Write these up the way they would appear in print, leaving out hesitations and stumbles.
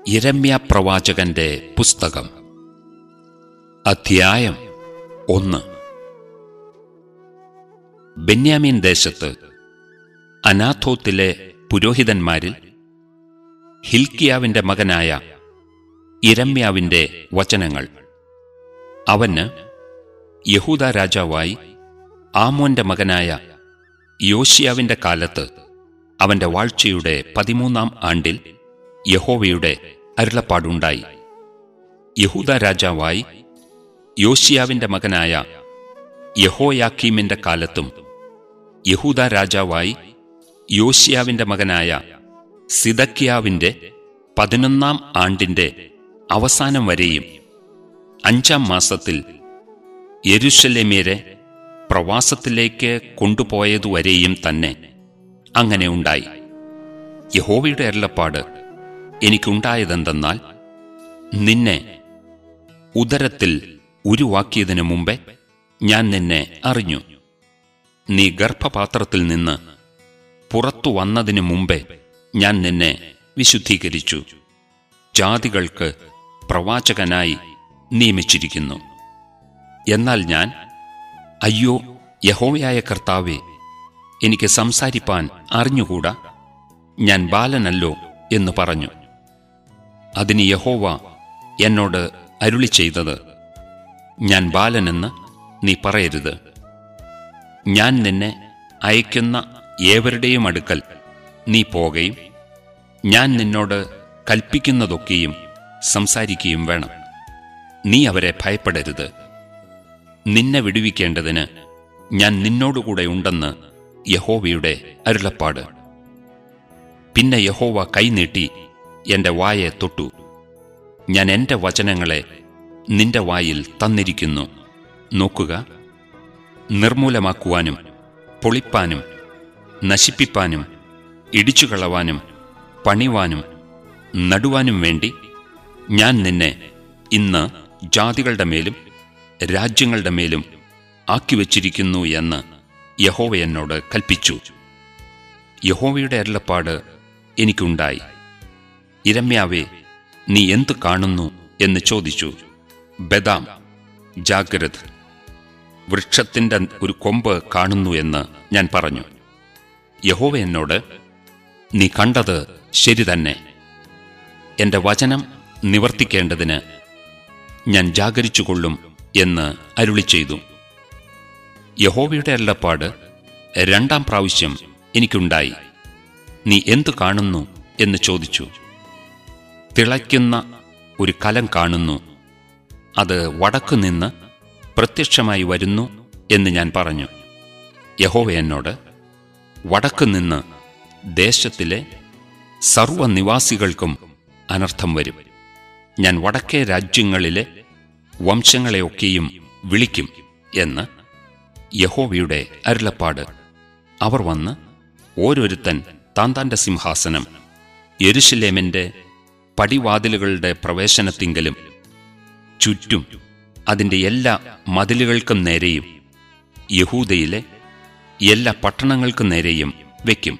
യിരെമ്യാ പ്രവാചകന്റെ പുസ്തകം, അധ്യായം 1. ബെന്യാമീൻ ദേശത്ത് അനാഥോത്തിലെ പുരോഹിതന്മാരിൽ ഹിൽക്കിയാവിന്റെ മകനായ യിരെമ്യാവിന്റെ വചനങ്ങൾ. അവന് യഹൂദാ രാജാവായി ആമോന്റെ മകനായ യോശിയാവിന്റെ കാലത്ത് അവന്റെ വാഴ്ചയുടെ 13-ാം ആണ്ടിൽ യഹോവയുടെ അരുളപ്പാടുണ്ടായി. യഹൂദാ രാജാവായി യോശിയാവിന്റെ മകനായ യഹോയാക്കീമിന്റെ കാലത്തും യഹൂദാ രാജാവായി യോശിയാവിന്റെ മകനായ സിദക്കിയാവിന്റെ 11-ാം ആണ്ടിന്റെ അവസാനം വരെയും 5-ാം മാസത്തിൽ യെരൂശലേമ്യരെ പ്രവാസത്തിലേക്ക് കൊണ്ടുപോയതുവരെയും തന്നെ അങ്ങനെ ഉണ്ടായി. യഹോവയുടെ അരുളപ്പാട് എനിക്കുണ്ടായതെന്തെന്നാൽ, നിന്നെ ഉദരത്തിൽ ഉരുവാക്കിയതിനു മുമ്പേ ഞാൻ നിന്നെ അറിഞ്ഞു. നീ ഗർഭപാത്രത്തിൽ നിന്ന് പുറത്തു വന്നതിനു മുമ്പേ ഞാൻ നിന്നെ വിശുദ്ധീകരിച്ചു. ജാതികൾക്ക് പ്രവാചകനായി നിയമിച്ചിരിക്കുന്നു. എന്നാൽ ഞാൻ, അയ്യോ യഹോവയായ കർത്താവേ, എനിക്ക് സംസാരിപ്പാൻ അറിഞ്ഞുകൂടാ, ഞാൻ ബാലനല്ലോ എന്ന് പറഞ്ഞു. അതിന് യഹോവ എന്നോട് അരുളി ചെയ്തത്, ഞാൻ ബാലനെന്ന് നീ പറയരുത്. ഞാൻ നിന്നെ അയക്കുന്ന ഏവരുടെയും അടുക്കൽ നീ പോകുകയും ഞാൻ നിന്നോട് കൽപ്പിക്കുന്നതൊക്കെയും സംസാരിക്കുകയും വേണം. നീ അവരെ ഭയപ്പെടരുത്. നിന്നെ വിടുവിക്കേണ്ടതിന് ഞാൻ നിന്നോടുകൂടെ ഉണ്ടെന്ന് യഹോവയുടെ അരുളപ്പാട്. പിന്നെ യഹോവ കൈനീട്ടി എന്റെ വായെ തൊട്ടു. ഞാൻ എന്റെ വചനങ്ങളെ നിന്റെ വായിൽ തന്നിരിക്കുന്നു. നോക്കുക, നിർമൂലമാക്കുവാനും പൊളിപ്പാനും നശിപ്പിപ്പാനും ഇടിച്ചുകളവാനും പണിവാനും നടുവാനും വേണ്ടി ഞാൻ നിന്നെ ഇന്ന് ജാതികളുടെ മേലും രാജ്യങ്ങളുടെ മേലും ആക്കിവച്ചിരിക്കുന്നു എന്ന് യഹോവ എന്നോട് കൽപ്പിച്ചു. യഹോവയുടെ അരുളപ്പാട് എനിക്കുണ്ടായി. യിരെമ്യാവേ, നീ എന്തു കാണുന്നു എന്ന് ചോദിച്ചു. ബദാം, ജാഗ്രത്, വൃക്ഷത്തിന്റെ ഒരു കൊമ്പ് കാണുന്നു എന്ന് ഞാൻ പറഞ്ഞു. യഹോവ എന്നോട്, നീ കണ്ടത് ശരി തന്നെ. എന്റെ വചനം നിവർത്തിക്കേണ്ടതിന് ഞാൻ ജാഗരിച്ചുകൊള്ളും എന്ന് അരുളി ചെയ്തു. യഹോവയുടെ അരുളപ്പാട് 2-ാം പ്രാവശ്യം എനിക്കുണ്ടായി. നീ എന്തു കാണുന്നു എന്ന് ചോദിച്ചു. തിളയ്ക്കുന്ന ഒരു കലം കാണുന്നു, അത് വടക്കുനിന്ന് പ്രത്യക്ഷമായി വരുന്നു എന്ന് ഞാൻ പറഞ്ഞു. യഹോവ എന്നോട്, വടക്കുനിന്ന് ദേശത്തിലെ സർവ്വനിവാസികൾക്കും അനർത്ഥം വരും. ഞാൻ വടക്കേ രാജ്യങ്ങളിലെ വംശങ്ങളെയൊക്കെയും വിളിക്കും എന്ന് യഹോവയുടെ അരുളപ്പാട്. അവർ വന്ന് ഓരോരുത്തൻ താന്താന്റെ സിംഹാസനം യെരൂശലേമിന്റെ പടിവാതിലുകളുടെ പ്രവേശനത്തിങ്കലും ചുറ്റും അതിന്റെ എല്ലാ മതിലുകൾക്കും നേരെയും യഹൂദയിലെ എല്ലാ പട്ടണങ്ങൾക്കും നേരെയും വയ്ക്കും.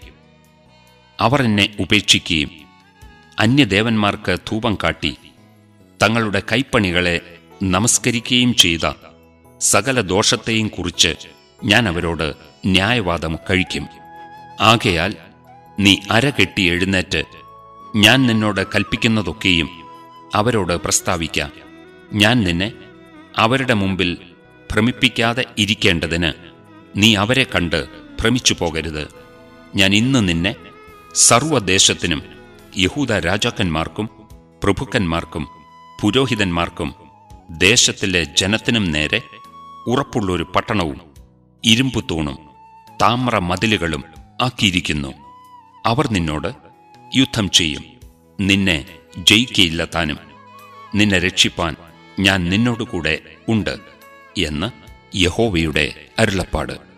അവർ എന്നെ ഉപേക്ഷിക്കുകയും അന്യദേവന്മാർക്ക് ധൂപം കാട്ടി തങ്ങളുടെ കൈപ്പണികളെ നമസ്കരിക്കുകയും ചെയ്ത സകല ദോഷത്തെയും കുറിച്ച് ഞാൻ അവരോട് ന്യായവാദം കഴിക്കും. ആകയാൽ നീ അരകെട്ടി എഴുന്നേറ്റ് ഞാൻ നിന്നോട് കൽപ്പിക്കുന്നതൊക്കെയും അവരോട് പ്രസ്താവിക്ക. ഞാൻ നിന്നെ അവരുടെ മുമ്പിൽ ഭ്രമിപ്പിക്കാതെ ഇരിക്കേണ്ടതിന് നീ അവരെ കണ്ട് ഭ്രമിച്ചു പോകരുത്. ഞാൻ ഇന്ന് നിന്നെ സർവ്വദേശത്തിനും യഹൂദ രാജാക്കന്മാർക്കും പ്രഭുക്കന്മാർക്കും പുരോഹിതന്മാർക്കും ദേശത്തിലെ ജനത്തിനും നേരെ ഉറപ്പുള്ളൊരു പട്ടണവും ഇരുമ്പുതൂണും താമ്ര മതിലുകളും ആക്കിയിരിക്കുന്നു. അവർ നിന്നോട് യുദ്ധം ചെയ്യും, നിന്നെ ജയിക്കയില്ല താനും. നിന്നെ രക്ഷിപ്പാൻ ഞാൻ നിന്നോടുകൂടെ ഉണ്ട് എന്ന് യഹോവയുടെ അരുളപ്പാട്.